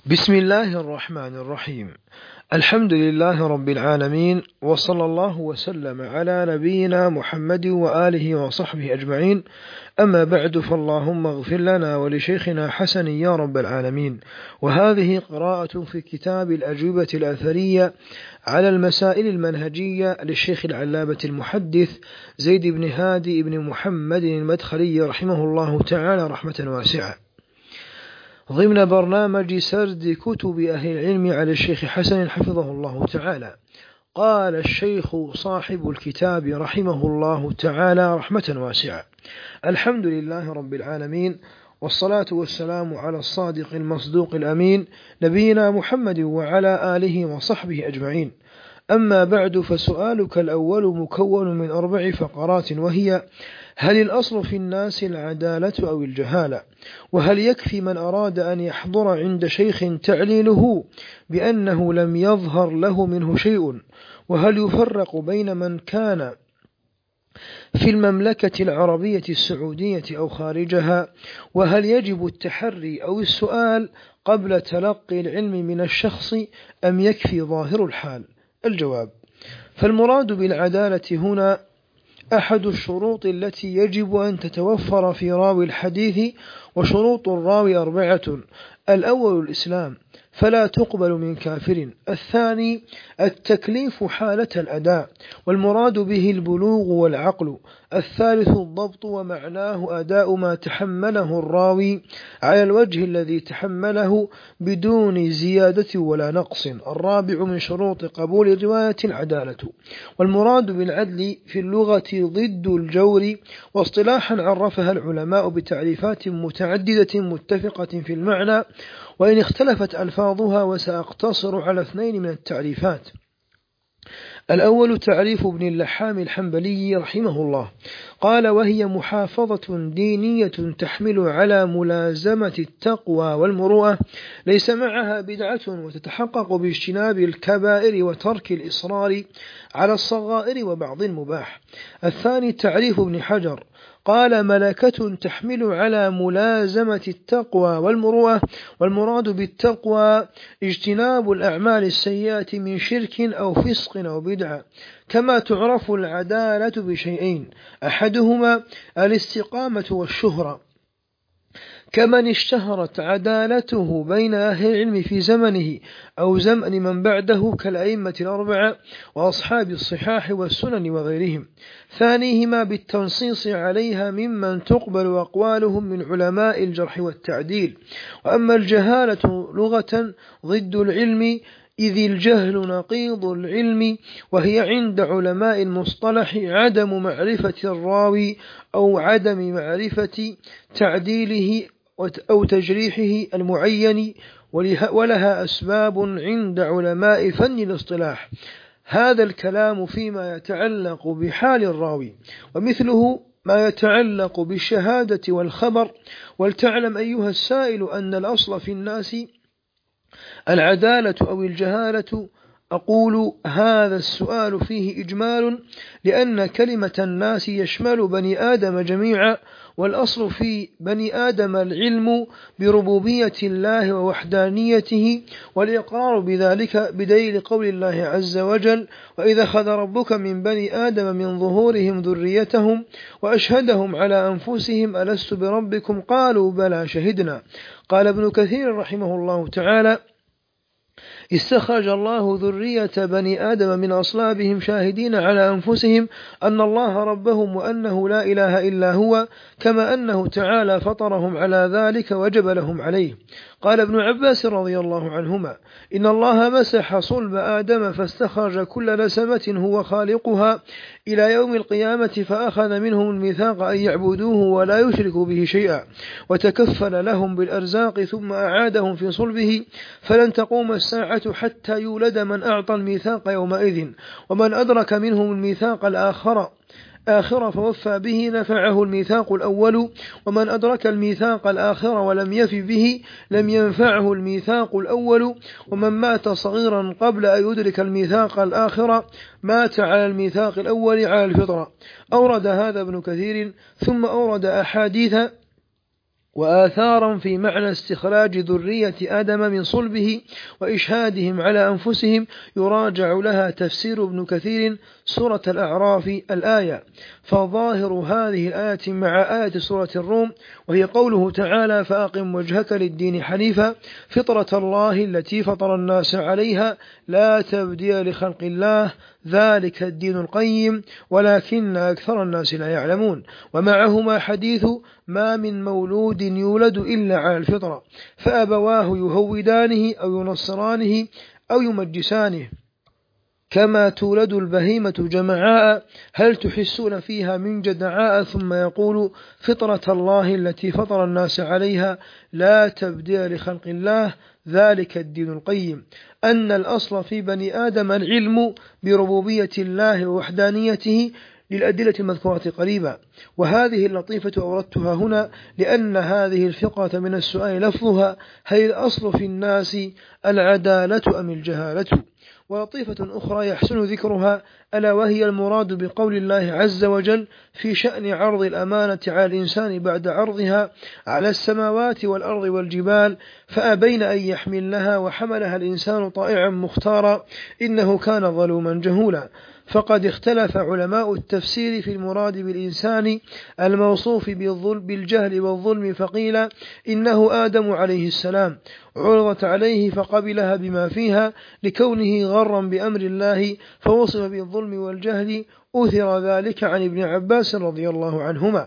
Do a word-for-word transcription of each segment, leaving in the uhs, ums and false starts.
بسم الله الرحمن الرحيم. الحمد لله رب العالمين، وصلى الله وسلم على نبينا محمد وآله وصحبه أجمعين. أما بعد، فاللهم اغفر لنا ولشيخنا حسن يا رب العالمين. وهذه قراءة في كتاب الأجوبة الأثرية على المسائل المنهجية للشيخ العلامة المحدث زيد بن هادي بن محمد المدخلي رحمه الله تعالى رحمة واسعة، ضمن برنامج سرد كتب أهل العلم على الشيخ حسن حفظه الله تعالى. قال الشيخ صاحب الكتاب رحمه الله تعالى رحمة واسعة: الحمد لله رب العالمين، والصلاة والسلام على الصادق المصدوق الأمين نبينا محمد وعلى آله وصحبه أجمعين. أما بعد، فسؤالك الأول مكون من أربع فقرات، وهي: هل الأصل في الناس العدالة أو الجهالة؟ وهل يكفي من أراد أن يحضر عند شيخ تعليله بأنه لم يظهر له منه شيء؟ وهل يفرق بين من كان في المملكة العربية السعودية أو خارجها؟ وهل يجب التحري أو السؤال قبل تلقي العلم من الشخص أم يكفي ظاهر الحال؟ الجواب: فالمراد بالعدالة هنا أحد الشروط التي يجب أن تتوفر في راوي الحديث، وشروط الراوي أربعة: الأول الإسلام فلا تقبل من كافر، الثاني التكليف حالة الأداء والمراد به البلوغ والعقل، الثالث الضبط ومعناه أداء ما تحمله الراوي على الوجه الذي تحمله بدون زيادة ولا نقص، الرابع من شروط قبول الرواية العدالة. والمراد بالعدل في اللغة ضد الجور، واصطلاحا عرفها العلماء بتعريفات متعددة متفقة في المعنى، وإن اختلفت ألفاظها، وسأقتصر على اثنين من التعريفات. الأول تعريف ابن اللحام الحنبلي رحمه الله، قال: وهي محافظة دينية تحمل على ملازمة التقوى والمروءة، ليس معها بدعة، وتتحقق باجتناب الكبائر وترك الإصرار على الصغائر وبعض المباح. الثاني تعريف ابن حجر، قال: ملكة تحمل على ملازمة التقوى والمروءة، والمراد بالتقوى اجتناب الأعمال السيئة من شرك أو فسق أو بدعة. كما تعرف العدالة بشيئين: أحدهما الاستقامة والشهرة، كمن اشتهرت عدالته بين أهل العلم في زمنه أو زمن من بعده كالأئمة الأربعة وأصحاب الصحاح والسنن وغيرهم. ثانيهما بالتنصيص عليها ممن تقبل أقوالهم من علماء الجرح والتعديل. وأما الجهالة لغة ضد العلم، إذ الجهل نقيض العلم، وهي عند علماء المصطلح عدم معرفة الراوي أو عدم معرفة تعديله أو تجريحه المعين، ولها أسباب عند علماء فن الاصطلاح. هذا الكلام فيما يتعلق بحال الراوي، ومثله ما يتعلق بالشهادة والخبر. ولتعلم أيها السائل أن الأصل في الناس العدالة أو الجهالة. أقول هذا السؤال فيه إجمال، لأن كلمة الناس يشمل بني آدم جميعا، والأصل في بني آدم العلم بربوبية الله ووحدانيته، والإقرار بذلك بدليل قول الله عز وجل: وإذا أخذ ربك من بني آدم من ظهورهم ذريتهم وأشهدهم على أنفسهم ألست بربكم قالوا بلى شهدنا. قال ابن كثير رحمه الله تعالى: استخرج الله ذرية بني آدم من أصلابهم شاهدين على أنفسهم أن الله ربهم وأنه لا إله إلا هو، كما أنه تعالى فطرهم على ذلك وجب لهم عليه. قال ابن عباس رضي الله عنهما: إن الله مسح صلب آدم فاستخرج كل نسمة هو خالقها إلى يوم القيامة، فأخذ منهم الميثاق أن يعبدوه ولا يشركوا به شيئا، وتكفل لهم بالأرزاق، ثم أعادهم في صلبه، فلن تقوم الساعة حتى يولد من أعطى الميثاق يومئذ، ومن أدرك منهم الميثاق الآخر آخر فوفى به نفعه الميثاق الأول، ومن أدرك الميثاق الآخر ولم يف به لم ينفعه الميثاق الأول، ومن مات صغيرا قبل أن يدرك الميثاق الآخر مات على الميثاق الأول على الفطرة. أورد هذا ابن كثير، ثم أورد أحاديث وآثارا في معنى استخراج ذرية آدم من صلبه وإشهادهم على أنفسهم، يراجع لها تفسير ابن كثير سورة الأعراف الآية. فظاهر هذه الآية مع آية سورة الروم، وهي قوله تعالى: فأقم وجهك للدين حنيفا فطرة الله التي فطر الناس عليها لا تبديل لخلق الله ذلك الدين القيم ولكن أكثر الناس لا يعلمون. ومعهما حديث: ما من مولود يولد إلا على الفطرة فأبواه يهودانه أو ينصرانه أو يمجسانه كما تولد البهيمة جمعاء هل تحسون فيها من جدعاء، ثم يقول: فطرة الله التي فطر الناس عليها لا تبديل لخلق الله ذلك الدين القيم. أن الأصل في بني آدم العلم بربوبية الله ووحدانيته للأدلة المذكورة قريبا. وهذه اللطيفة أوردتها هنا لأن هذه الفقرة من السؤال لفظها: هل الأصل في الناس العدالة أم الجهالة؟ ولطيفة أخرى يحسن ذكرها، ألا وهي المراد بقول الله عز وجل في شأن عرض الأمانة على الإنسان بعد عرضها على السماوات والأرض والجبال فأبين أن يحملنها وحملها الإنسان طائعا مختارا إنه كان ظلوما جهولا. فقد اختلف علماء التفسير في المراد بالإنسان الموصوف بالجهل والظلم، فقيل إنه آدم عليه السلام عرضت عليه فقبلها بما فيها لكونه غرا بأمر الله فوصف بالظلم والجهل، أثر ذلك عن ابن عباس رضي الله عنهما.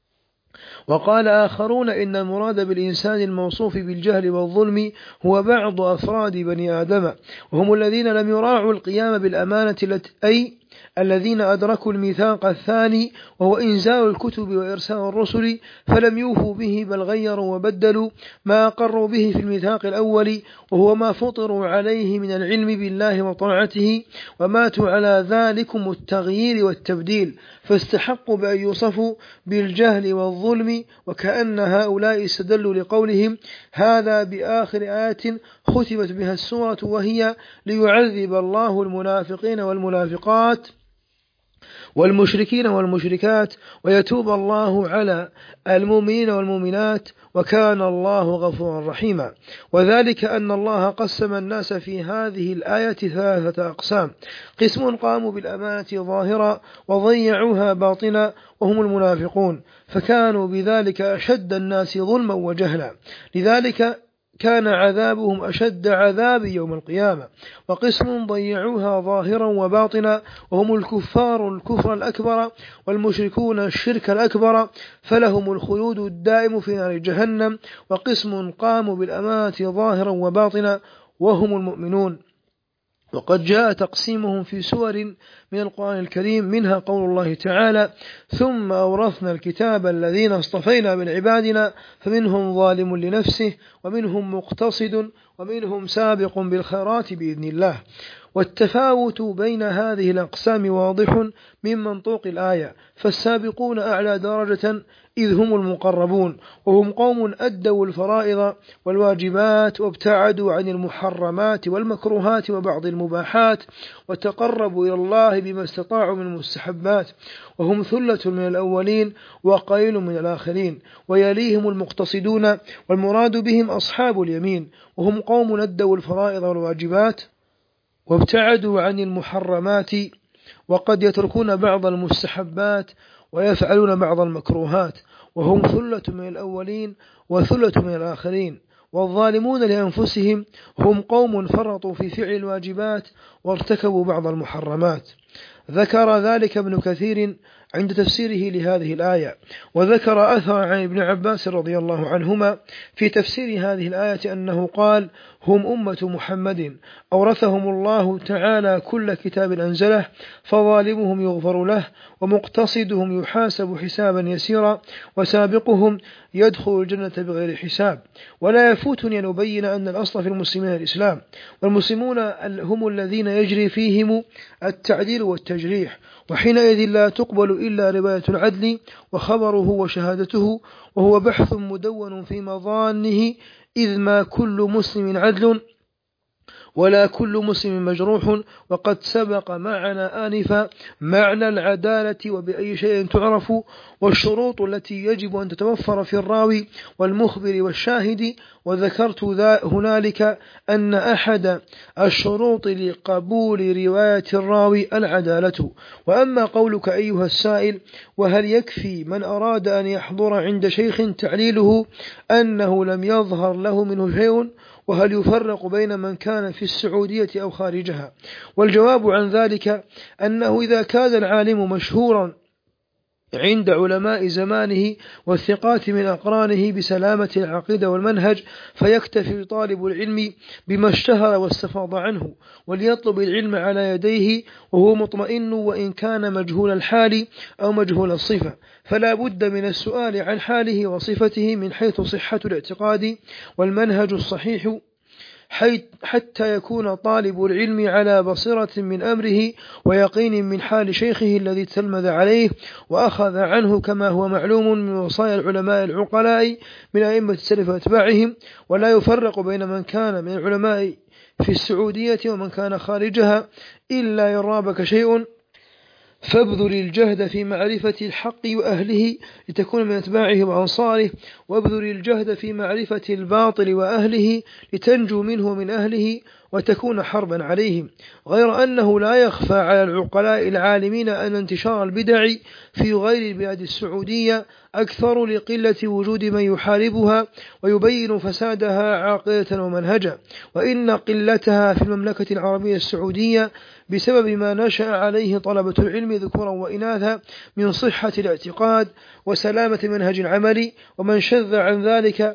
وقال آخرون إن المراد بالإنسان الموصوف بالجهل والظلم هو بعض أفراد بني آدم، وهم الذين لم يراعوا القيام بالأمانة التي أي الذين أدركوا الميثاق الثاني وهو إنزال الكتب وإرسال الرسل فلم يوفوا به بل غيروا وبدلوا ما أقروا به في الميثاق الأول وهو ما فطروا عليه من العلم بالله وطاعته، وماتوا على ذلكم التغيير والتبديل فاستحقوا بأن يوصفوا بالجهل والظلم. وكأن هؤلاء استدلوا لقولهم هذا بآخر آية ختمت بها السورة، وهي: ليعذب الله المنافقين والمنافقات والمشركين والمشركات ويتوب الله على المؤمنين والمؤمنات وكان الله غفورا رحيما. وذلك أن الله قسم الناس في هذه الآية ثلاثة أقسام: قسم قاموا بالأمانة ظاهرا وضيعوها باطنا وهم المنافقون، فكانوا بذلك أشد الناس ظلما وجهلا، لذلك كان عذابهم أشد عذاب يوم القيامة. وقسم ضيعوها ظاهرا وباطنا وهم الكفار الكفر الأكبر والمشركون الشرك الأكبر، فلهم الخلود الدائم في نار جهنم. وقسم قاموا بالأمانة ظاهرا وباطنا وهم المؤمنون. وقد جاء تقسيمهم في سور من القرآن الكريم، منها قول الله تعالى: ثم أورثنا الكتاب الذين اصطفينا من عبادنا فمنهم ظالم لنفسه ومنهم مقتصد ومنهم سابق بالخيرات بإذن الله. والتفاوت بين هذه الأقسام واضح من منطوق الآية، فالسابقون أعلى درجة إذ هم المقربون، وهم قوم أدوا الفرائض والواجبات وابتعدوا عن المحرمات والمكروهات وبعض المباحات وتقربوا إلى الله بما استطاعوا من المستحبات، وهم ثلة من الأولين وقليل من الآخرين. ويليهم المقتصدون والمراد بهم أصحاب اليمين، وهم قوم أدوا الفرائض والواجبات وابتعدوا عن المحرمات وقد يتركون بعض المستحبات ويفعلون بعض المكروهات، وهم ثلة من الأولين وثلة من الآخرين. والظالمون لأنفسهم هم قوم فرطوا في فعل الواجبات وارتكبوا بعض المحرمات. ذكر ذلك ابن كثير عند تفسيره لهذه الآية. وذكر أثر عن ابن عباس رضي الله عنهما في تفسير هذه الآية أنه قال: هم أمة محمد أورثهم الله تعالى كل كتاب أنزله، فظالمهم يغفر له ومقتصدهم يحاسب حسابا يسيرا وسابقهم يدخل الجنة بغير حساب. ولا يفوتني أن أبين أن الأصل في المسلمين الإسلام، والمسلمون هم الذين يجري فيهم التعديل والتجريح، وحينئذ لا تقبل إلا رواية العدل وخبره وشهادته، وهو بحث مدون في مظانه، إذ ما كل مسلم عدل ولا كل مسلم مجروح. وقد سبق معنا آنفا معنى العدالة وبأي شيء تعرف، والشروط التي يجب أن تتوفر في الراوي والمخبر والشاهد. وذكرت هنالك أن أحد الشروط لقبول رواية الراوي العدالة. وأما قولك أيها السائل: وهل يكفي من أراد أن يحضر عند شيخ تعليله أنه لم يظهر له منه شيء؟ وهل يفرق بين من كان في السعودية أو خارجها؟ والجواب عن ذلك أنه إذا كان العالم مشهورا عند علماء زمانه والثقات من أقرانه بسلامة العقيدة والمنهج، فيكتفي طالب العلم بما اشتهر واستفاض عنه، وليطلب العلم على يديه وهو مطمئن وإن كان مجهول الحال أو مجهول الصفة. فلا بد من السؤال عن حاله وصفته من حيث صحة الاعتقاد والمنهج الصحيح، حتى يكون طالب العلم على بصيرة من أمره ويقين من حال شيخه الذي تلمذ عليه وأخذ عنه، كما هو معلوم من وصايا العلماء العقلاء من أئمة السلف وأتباعهم. ولا يفرق بين من كان من العلماء في السعودية ومن كان خارجها إلا يرابك شيء، فابذل الجهد في معرفة الحق وأهله لتكون من أتباعه وأنصاره، وابذل الجهد في معرفة الباطل وأهله لتنجو منه من أهله وتكون حربا عليهم. غير أنه لا يخفى على العقلاء العالمين أن انتشار البدع في غير البلاد السعودية أكثر لقلة وجود من يحاربها ويبين فسادها عقيدة ومنهجا، وإن قلتها في المملكة العربية السعودية بسبب ما نشأ عليه طلبة العلم ذكورا وإناثا من صحة الاعتقاد وسلامة منهج العمل. ومن شذ عن ذلك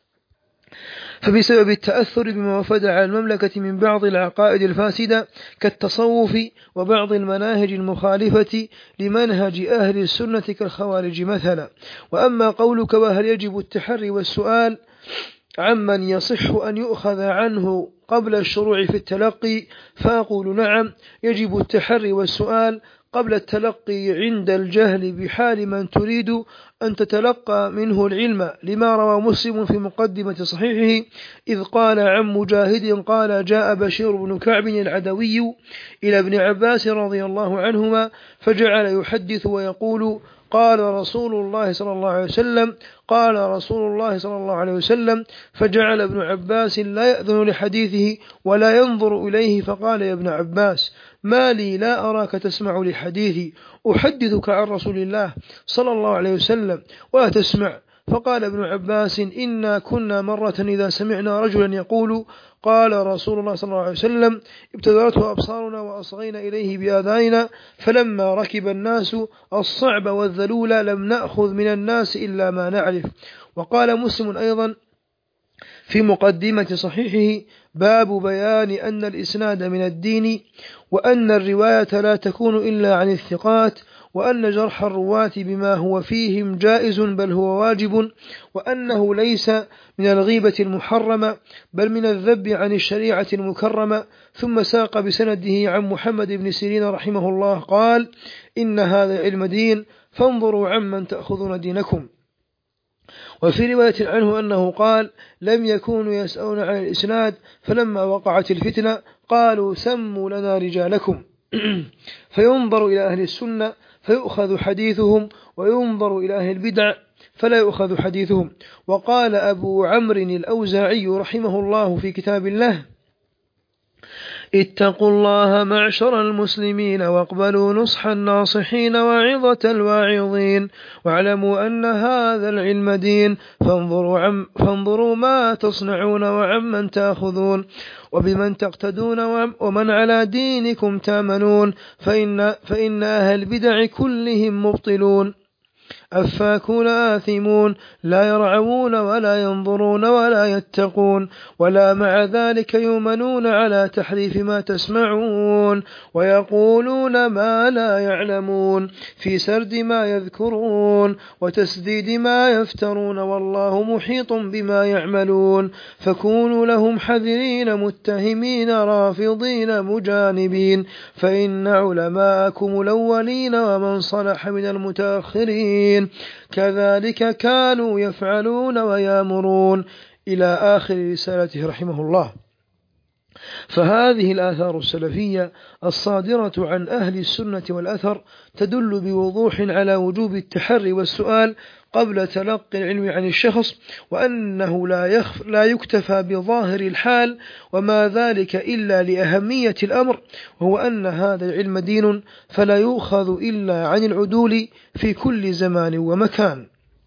فبسبب التأثر بما وفد على المملكة من بعض العقائد الفاسدة كالتصوف وبعض المناهج المخالفة لمنهج أهل السنة كالخوارج مثلا. وأما قولك: وهل يجب التحري والسؤال عمن يصح أن يؤخذ عنه قبل الشروع في التلقي، فأقول: نعم، يجب التحري والسؤال قبل التلقي عند الجهل بحال من تريد أن تتلقى منه العلم، لما روى مسلم في مقدمة صحيحه إذ قال عن مجاهد قال: جاء بشير بن كعب العدوي إلى ابن عباس رضي الله عنهما فجعل يحدث ويقول: قال رسول الله صلى الله عليه وسلم قال رسول الله صلى الله عليه وسلم فجعل ابن عباس لا يأذن لحديثه ولا ينظر إليه، فقال: يا ابن عباس، ما لي لا أراك تسمع لحديثي، أحدثك عن رسول الله صلى الله عليه وسلم ولا تسمع. فقال ابن عباس: إنا كنا مرة إذا سمعنا رجلا يقول قال رسول الله صلى الله عليه وسلم ابتدرته أبصارنا وأصغينا إليه بآذاننا، فلما ركب الناس الصعب والذلول لم نأخذ من الناس إلا ما نعرف. وقال مسلم أيضا في مقدمة صحيحه: باب بيان أن الإسناد من الدين، وأن الرواية لا تكون إلا عن الثقات، وأن جرح الرواة بما هو فيهم جائز بل هو واجب، وأنه ليس من الغيبة المحرمة بل من الذب عن الشريعة المكرمة. ثم ساق بسنده عن محمد بن سيرين رحمه الله قال: إن هذا علم دين فانظروا عمن تأخذون دينكم. وفي رواية عنه أنه قال: لم يكونوا يسألون عن الإسناد، فلما وقعت الفتنة قالوا: سموا لنا رجالكم. فينظر إلى أهل السنة فيؤخذ حديثهم، وينظر إلى أهل البدع فلا يؤخذ حديثهم. وقال أبو عمرو الأوزاعي رحمه الله في كتاب الله: اتقوا الله معشر المسلمين واقبلوا نصح الناصحين وعظة الواعظين، واعلموا أن هذا العلم دين، فانظروا, عم فانظروا ما تصنعون وعمن تأخذون، وبمن تقتدون ومن على دينكم تامنون، فإن, فإن أهل البدع كلهم مبطلون أفاكون آثمون، لا يرعون ولا ينظرون ولا يتقون، ولا مع ذلك يؤمنون على تحريف ما تسمعون، ويقولون ما لا يعلمون في سرد ما يذكرون وتسديد ما يفترون، والله محيط بما يعملون. فكونوا لهم حذرين متهمين رافضين مجانبين، فإن علماءكم الأولين ومن صلح من المتأخرين كذلك كانوا يفعلون ويامرون، إلى آخر رسالته رحمه الله. فهذه الآثار السلفية الصادرة عن أهل السنة والأثر تدل بوضوح على وجوب التحري والسؤال قبل تلقي العلم عن الشخص، وأنه لا, يخف لا يكتفى بظاهر الحال، وما ذلك إلا لأهمية الأمر، وهو أن هذا العلم دين فلا يؤخذ إلا عن العدول في كل زمان ومكان.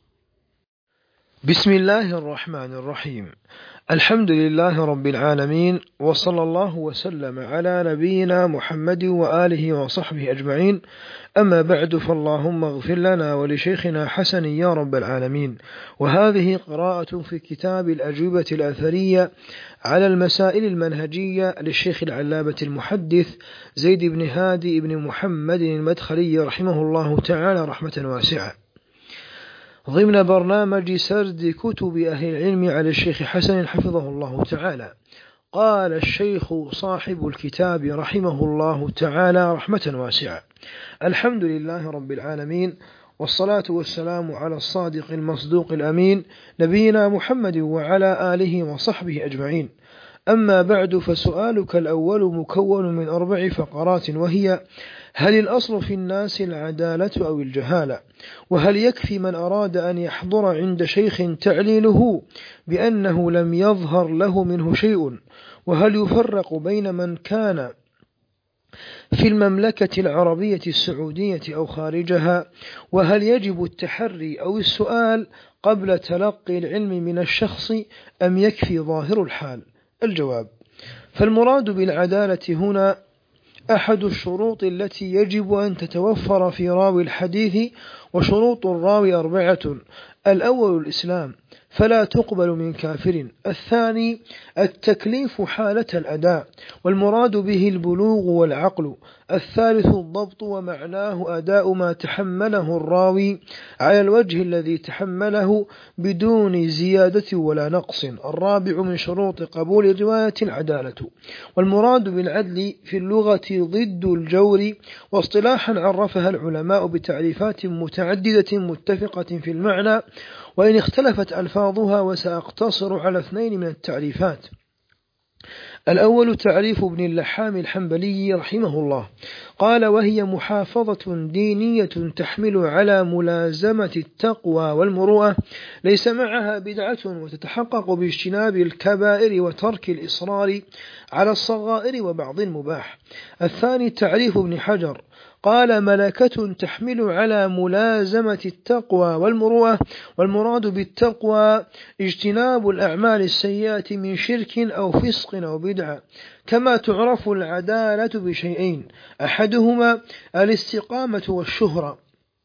بسم الله الرحمن الرحيم. الحمد لله رب العالمين، وصلى الله وسلم على نبينا محمد وآله وصحبه أجمعين. أما بعد، فاللهم اغفر لنا ولشيخنا حسن يا رب العالمين. وهذه قراءة في كتاب الأجوبة الأثرية على المسائل المنهجية للشيخ العلامة المحدث زيد بن هادي بن محمد المدخلي رحمه الله تعالى رحمة واسعة، ضمن برنامج سرد كتب أهل العلم على الشيخ حسن حفظه الله تعالى. قال الشيخ صاحب الكتاب رحمه الله تعالى رحمة واسعة: الحمد لله رب العالمين، والصلاة والسلام على الصادق المصدوق الأمين نبينا محمد وعلى آله وصحبه أجمعين. أما بعد، فسؤالك الأول مكون من أربع فقرات، وهي: هل الأصل في الناس العدالة أو الجهالة؟ وهل يكفي من أراد أن يحضر عند شيخ تعليله بأنه لم يظهر له منه شيء؟ وهل يفرق بين من كان في المملكة العربية السعودية أو خارجها؟ وهل يجب التحري أو السؤال قبل تلقي العلم من الشخص أم يكفي ظاهر الحال؟ الجواب: فالمراد بالعدالة هنا أحد الشروط التي يجب أن تتوفر في راوي الحديث، وشروط الراوي أربعة: الأول الإسلام فلا تقبل من كافر، الثاني التكليف حالة الأداء والمراد به البلوغ والعقل، الثالث الضبط ومعناه أداء ما تحمله الراوي على الوجه الذي تحمله بدون زيادة ولا نقص، الرابع من شروط قبول الرواية العدالة. والمراد بالعدل في اللغة ضد الجور، واصطلاحا عرفها العلماء بتعريفات متعددة متفقة في المعنى، وإن اختلفت ألفاظها، وسأقتصر على اثنين من التعريفات. الأول تعريف ابن اللحام الحنبلي رحمه الله، قال: وهي محافظة دينية تحمل على ملازمة التقوى والمروءة، ليس معها بدعة، وتتحقق باجتناب الكبائر وترك الإصرار على الصغائر وبعض المباح. الثاني تعريف ابن حجر، قال: ملكة تحمل على ملازمة التقوى والمروءة، والمراد بالتقوى اجتناب الأعمال السيئة من شرك أو فسق أو بدعة. كما تعرف العدالة بشيئين: أحدهما الاستقامة والشهرة،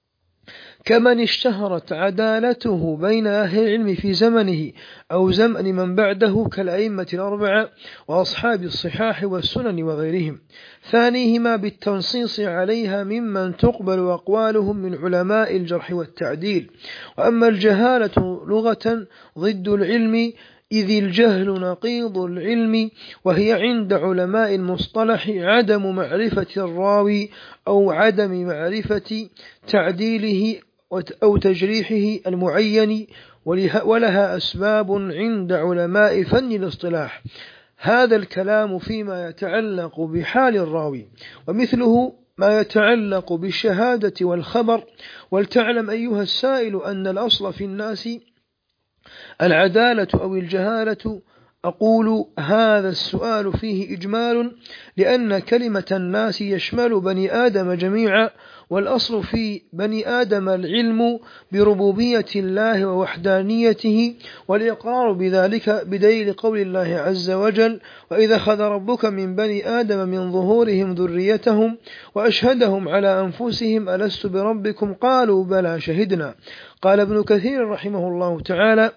كمن اشتهرت عدالته بين أهل العلم في زمنه أو زمن من بعده كالأئمة الأربعة وأصحاب الصحاح والسنن وغيرهم. ثانيهما بالتنصيص عليها ممن تقبل أقوالهم من علماء الجرح والتعديل. وأما الجهالة لغة ضد العلم، إذ الجهل نقيض العلم، وهي عند علماء المصطلح عدم معرفة الراوي أو عدم معرفة تعديله أو تجريحه المعين، ولها أسباب عند علماء فن الاصطلاح. هذا الكلام فيما يتعلق بحال الراوي، ومثله ما يتعلق بالشهادة والخبر. ولتعلم أيها السائل أن الأصل في الناس العدالة أو الجهالة. أقول هذا السؤال فيه إجمال، لأن كلمة الناس يشمل بني آدم جميعا، والأصل في بني آدم العلم بربوبية الله ووحدانيته، والإقرار بذلك بدليل قول الله عز وجل: وإذا أخذ ربك من بني آدم من ظهورهم ذريتهم وأشهدهم على أنفسهم ألست بربكم قالوا بلى شهدنا. قال ابن كثير رحمه الله تعالى: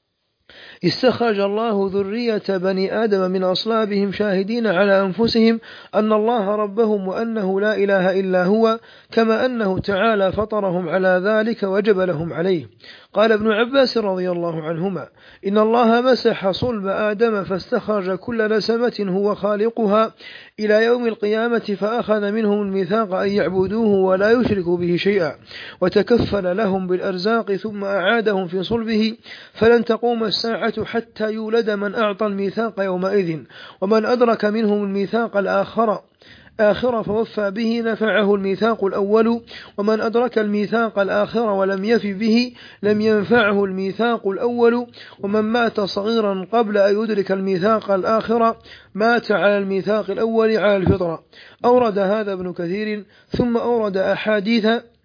استخرج الله ذرية بني آدم من أصلابهم شاهدين على أنفسهم أن الله ربهم وأنه لا إله إلا هو، كما أنه تعالى فطرهم على ذلك وجب لهم عليه. قال ابن عباس رضي الله عنهما: إن الله مسح صلب آدم فاستخرج كل نسمة هو خالقها إلى يوم القيامة، فأخذ منهم الميثاق أن يعبدوه ولا يشركوا به شيئا، وتكفل لهم بالأرزاق ثم أعادهم في صلبه، فلن تقوم الساعة الساعة حتى يولد من أعطى الميثاق يومئذ، ومن أدرك منهم الميثاق الآخر آخر فوفى به نفعه الميثاق الأول، ومن أدرك الميثاق الآخر ولم يف به لم ينفعه الميثاق الأول، ومن مات صغيرا قبل أن يدرك الميثاق الآخر مات على الميثاق الأول على الفطرة. أورد هذا ابن كثير، ثم أورد أحاديث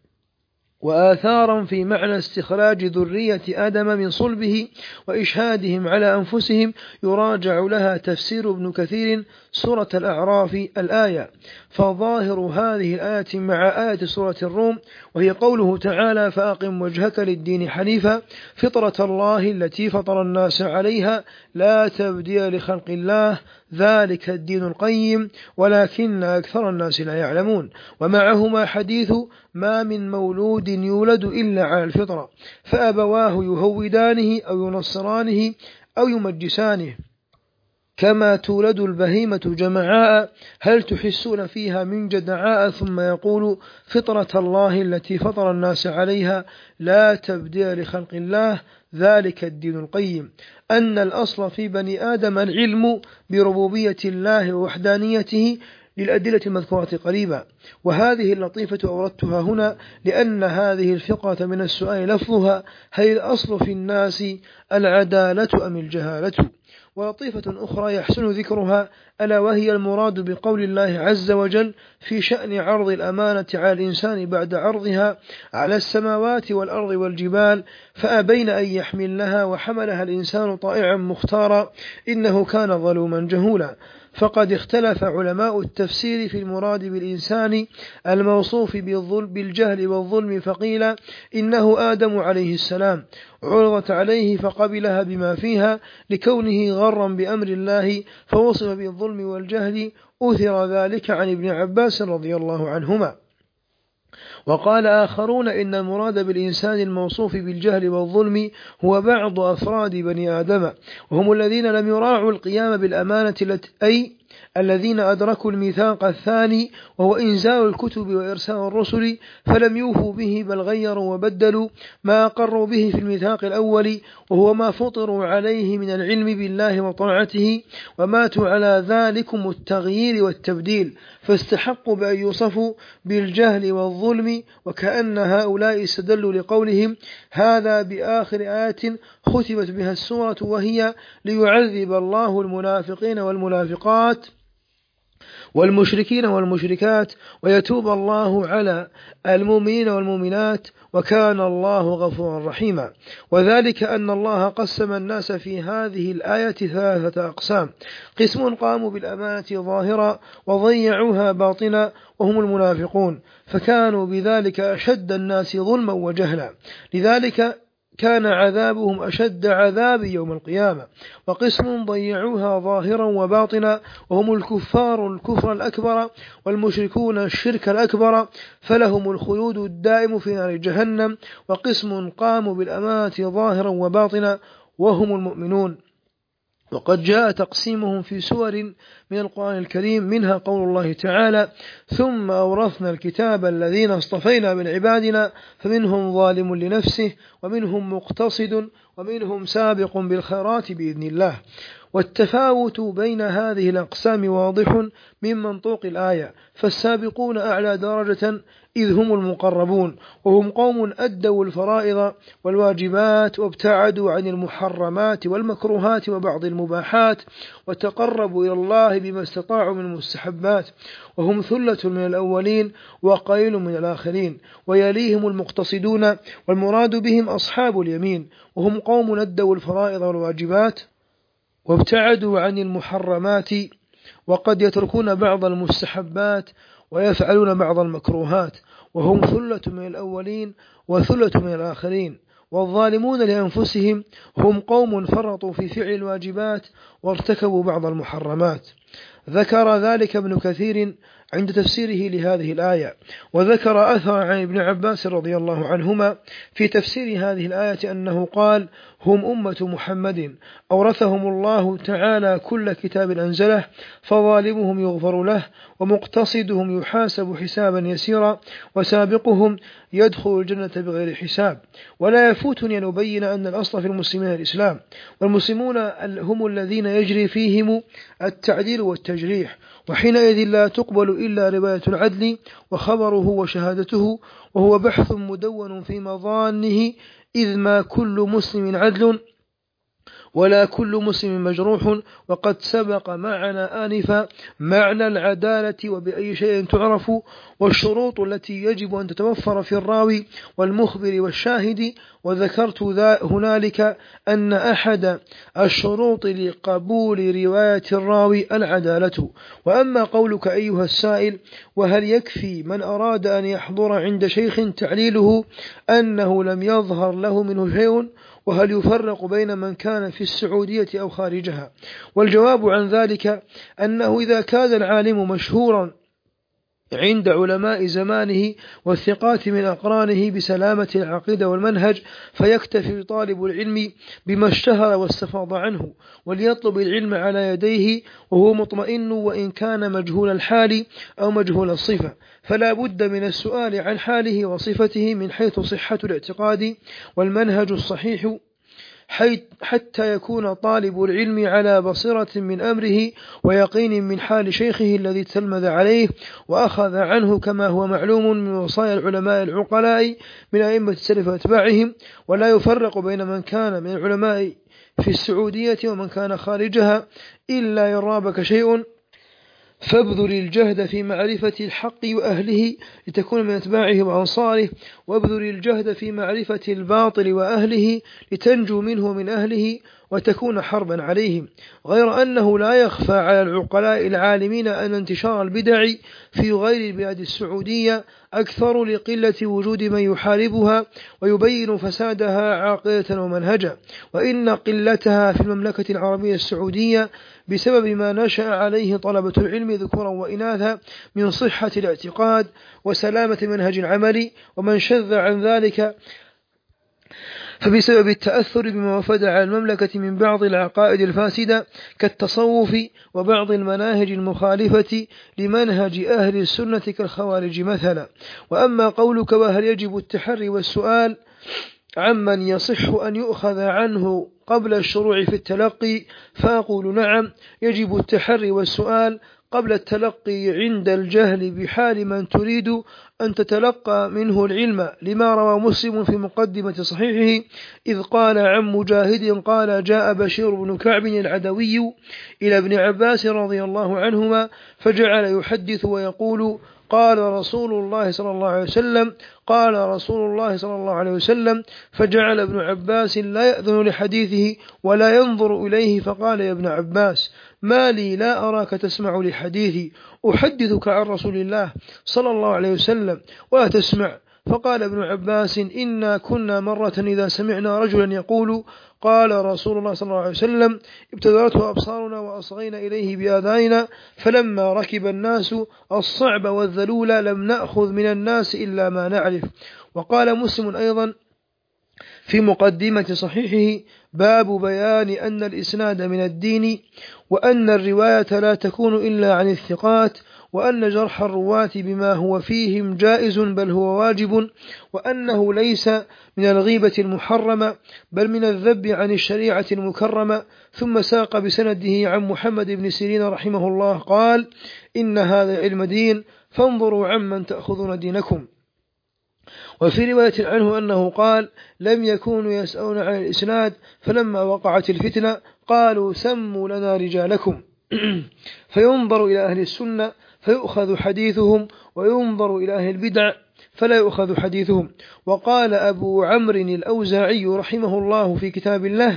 وآثارا في معنى استخراج ذرية آدم من صلبه وإشهادهم على أنفسهم، يراجع لها تفسير ابن كثير سورة الأعراف الآية. فظاهر هذه الآية مع آية سورة الروم، وهي قوله تعالى: فأقم وجهك للدين حنيفا فطرة الله التي فطر الناس عليها لا تبديل لخلق الله ذلك الدين القيم ولكن أكثر الناس لا يعلمون. ومعهما حديث: ما من مولود يولد إلا على الفطرة فأبواه يهودانه أو ينصرانه أو يمجسانه كما تولد البهيمة جمعاء هل تحسون فيها من جدعاء، ثم يقول: فطرة الله التي فطر الناس عليها لا تبديل لخلق الله ذلك الدين القيم. أن الأصل في بني آدم العلم بربوبية الله ووحدانيته للأدلة المذكورة قريبا. وهذه اللطيفة أوردتها هنا لأن هذه الفقرة من السؤال لفظها: هل الأصل في الناس العدالة أم الجهالة؟ ولطيفة أخرى يحسن ذكرها، ألا وهي المراد بقول الله عز وجل في شأن عرض الأمانة على الإنسان بعد عرضها على السماوات والأرض والجبال فأبين أن يحملنها وحملها الإنسان طائعا مختارا إنه كان ظلوما جهولا. فقد اختلف علماء التفسير في المراد بالإنسان الموصوف بالجهل والظلم، فقيل إنه آدم عليه السلام عرضت عليه فقبلها بما فيها لكونه غرا بأمر الله فوصف بالظلم والجهل، أثر ذلك عن ابن عباس رضي الله عنهما. وقال آخرون إن المراد بالإنسان الموصوف بالجهل والظلم هو بعض أفراد بني آدم، وهم الذين لم يراعوا القيام بالأمانة أي الذين أدركوا الميثاق الثاني وهو إنزال الكتب وإرسال الرسل فلم يوفوا به بل غيروا وبدلوا ما أقروا به في الميثاق الأول وهو ما فطروا عليه من العلم بالله وطاعته، وماتوا على ذلكم التغيير والتبديل فاستحقوا بأن يوصفوا بالجهل والظلم. وكأن هؤلاء استدلوا لقولهم هذا بآخر آية ختمت بها السورة، وهي: ليعذب الله المنافقين والمنافقات والمشركين والمشركات ويتوب الله على المؤمنين والمؤمنات وكان الله غفورا رحيما. وذلك أن الله قسم الناس في هذه الآية ثلاثة أقسام: قسم قاموا بالأمانة ظاهرا وضيعوها باطنا وهم المنافقون، فكانوا بذلك أشد الناس ظلما وجهلا، لذلك كان عذابهم أشد عذاب يوم القيامة. وقسم ضيعوها ظاهرا وباطنا وهم الكفار الكفر الأكبر والمشركون الشرك الأكبر، فلهم الخلود الدائم في نار جهنم. وقسم قاموا بالأمانة ظاهرا وباطنا وهم المؤمنون. وقد جاء تقسيمهم في سور من القرآن الكريم، منها قول الله تعالى: ثم أورثنا الكتاب الذين اصطفينا من عبادنا فمنهم ظالم لنفسه ومنهم مقتصد ومنهم سابق بالخيرات بإذن الله. والتفاوت بين هذه الأقسام واضح من منطوق الآية، فالسابقون أعلى درجة إذ هم المقربون، وهم قوم أدوا الفرائض والواجبات وابتعدوا عن المحرمات والمكروهات وبعض المباحات وتقربوا إلى الله بما استطاعوا من المستحبات، وهم ثلة من الأولين وقليل من الآخرين. ويليهم المقتصدون، والمراد بهم أصحاب اليمين، وهم قوم أدوا الفرائض والواجبات وابتعدوا عن المحرمات وقد يتركون بعض المستحبات ويفعلون بعض المكروهات، وهم ثلة من الأولين وثلة من الآخرين. والظالمون لأنفسهم هم قوم فرطوا في فعل الواجبات وارتكبوا بعض المحرمات. ذكر ذلك ابن كثير عند تفسيره لهذه الآية. وذكر أثر عن ابن عباس رضي الله عنهما في تفسير هذه الآية أنه قال: هم أمة محمد أورثهم الله تعالى كل كتاب أنزله، فظالمهم يغفر له، ومقتصدهم يحاسب حسابا يسيرا، وسابقهم يدخل الجنة بغير حساب. ولا يفوتني أن أبين أن الأصل في المسلمين الإسلام، والمسلمون هم الذين يجري فيهم التعديل والتجريح، وحينئذ لا تقبل إلا رواية العدل وخبره وشهادته، وهو بحث مدون في مظانه، إذ ما كل مسلم عدل ولا كل مسلم مجروح. وقد سبق معنا آنفا معنى العدالة وبأي شيء تعرف، والشروط التي يجب أن تتوفر في الراوي والمخبر والشاهد. وذكرت هنالك أن أحد الشروط لقبول رواية الراوي العدالة. وأما قولك أيها السائل: وهل يكفي من أراد أن يحضر عند شيخ تعليله أنه لم يظهر له منه شيء؟ وهل يفرق بين من كان في السعودية أو خارجها؟ والجواب عن ذلك أنه إذا كان العالم مشهورا عند علماء زمانه والثقات من أقرانه بسلامة العقيدة والمنهج، فيكتفي طالب العلم بما اشتهر واستفاض عنه، وليطلب العلم على يديه وهو مطمئن، وإن كان مجهول الحال أو مجهول الصفة، فلا بد من السؤال عن حاله وصفته من حيث صحة الاعتقاد والمنهج الصحيح، حتى يكون طالب العلم على بصيرة من أمره ويقين من حال شيخه الذي تلمذ عليه وأخذ عنه، كما هو معلوم من وصايا العلماء العقلاء من أئمة السلف وأتباعهم. ولا يفرق بين من كان من العلماء في السعودية ومن كان خارجها إلا يرابك شيء، فابذل الجهد في معرفة الحق وأهله لتكون من أتباعه وأنصاره، وابذل الجهد في معرفة الباطل وأهله لتنجو منه من أهله وتكون حربا عليهم. غير أنه لا يخفى على العقلاء العالمين أن انتشار البدع في غير البلاد السعودية أكثر لقلة وجود من يحاربها ويبين فسادها عقيدة ومنهجا، وإن قلتها في المملكة العربية السعودية بسبب ما نشأ عليه طلبة العلم ذكورا وإناثا من صحة الاعتقاد وسلامة منهج العمل، ومن شذ عن ذلك فبسبب التأثر بما وفد على المملكة من بعض العقائد الفاسدة كالتصوف وبعض المناهج المخالفة لمنهج أهل السنة كالخوارج مثلا. وأما قولك: وهل يجب التحري والسؤال عمن يصح أن يؤخذ عنه قبل الشروع في التلقي، فأقول: نعم، يجب التحري والسؤال قبل التلقي عند الجهل بحال من تريد أن تتلقى منه العلم، لما روى مسلم في مقدمة صحيحه إذ قال عن مجاهد قال: جاء بشير بن كعب العدوي إلى ابن عباس رضي الله عنهما فجعل يحدث ويقول: قال رسول الله صلى الله عليه وسلم، قال رسول الله صلى الله عليه وسلم، فجعل ابن عباس لا يأذن لحديثه ولا ينظر إليه، فقال: يا ابن عباس، ما لي لا أراك تسمع لحديثي، أحدثك عن رسول الله صلى الله عليه وسلم ولا تسمع. فقال ابن عباس: إنا كنا مرة إذا سمعنا رجلا يقول قال رسول الله صلى الله عليه وسلم ابتدرته أبصارنا وأصغينا إليه بآذاننا، فلما ركب الناس الصعب والذلول لم نأخذ من الناس إلا ما نعرف. وقال مسلم أيضا في مقدمة صحيحه: باب بيان أن الإسناد من الدين، وأن الرواية لا تكون إلا عن الثقات، وأن جرح الرواة بما هو فيهم جائز بل هو واجب، وأنه ليس من الغيبة المحرمة بل من الذب عن الشريعة المكرمة. ثم ساق بسنده عن محمد بن سيرين رحمه الله قال: إن هذا علم دين، فانظروا عمن تأخذون دينكم. وفي رواية عنه أنه قال: لم يكونوا يسألون عن الإسناد، فلما وقعت الفتنة قالوا: سموا لنا رجالكم. فينظر إلى أهل السنة فيؤخذ حديثهم، وينظر إلى أهل البدع فلا يؤخذ حديثهم. وقال أبو عمرو الأوزاعي رحمه الله في كتاب الله: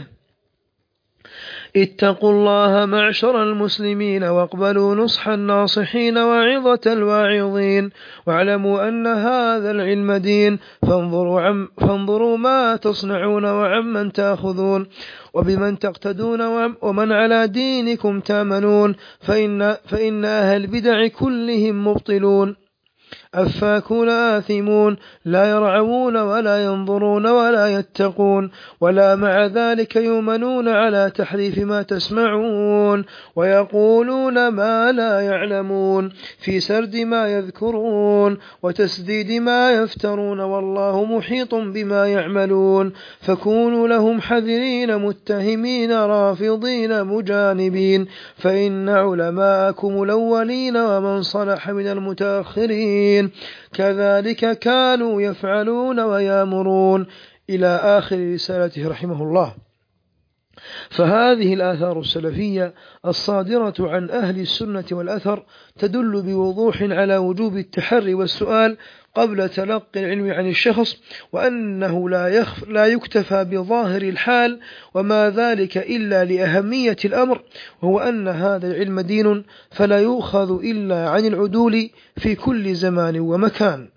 اتقوا الله معشر المسلمين، واقبلوا نصح الناصحين وعظة الواعظين، واعلموا أن هذا العلم دين، فانظروا, عم فانظروا ما تصنعون وعمن تأخذون. وبمن تقتدون ومن على دينكم تامنون فإن, فإن أهل البدع كلهم مبطلون أفاكون آثمون لا يرعون ولا ينظرون ولا يتقون ولا مع ذلك يؤمنون على تحريف ما تسمعون ويقولون ما لا يعلمون في سرد ما يذكرون وتسديد ما يفترون والله محيط بما يعملون فكونوا لهم حذرين متهمين رافضين مجانبين فإن علماءكم الأولين ومن صلح من المتأخرين كذلك كانوا يفعلون ويامرون إلى آخر رسالته رحمه الله. فهذه الآثار السلفية الصادرة عن أهل السنة والأثر تدل بوضوح على وجوب التحري والسؤال قبل تلقي العلم عن الشخص، وأنه لا, يخف لا يكتفى بظاهر الحال وما ذلك إلا لأهمية الأمر، وهو أن هذا العلم دين فلا يؤخذ إلا عن العدول في كل زمان ومكان.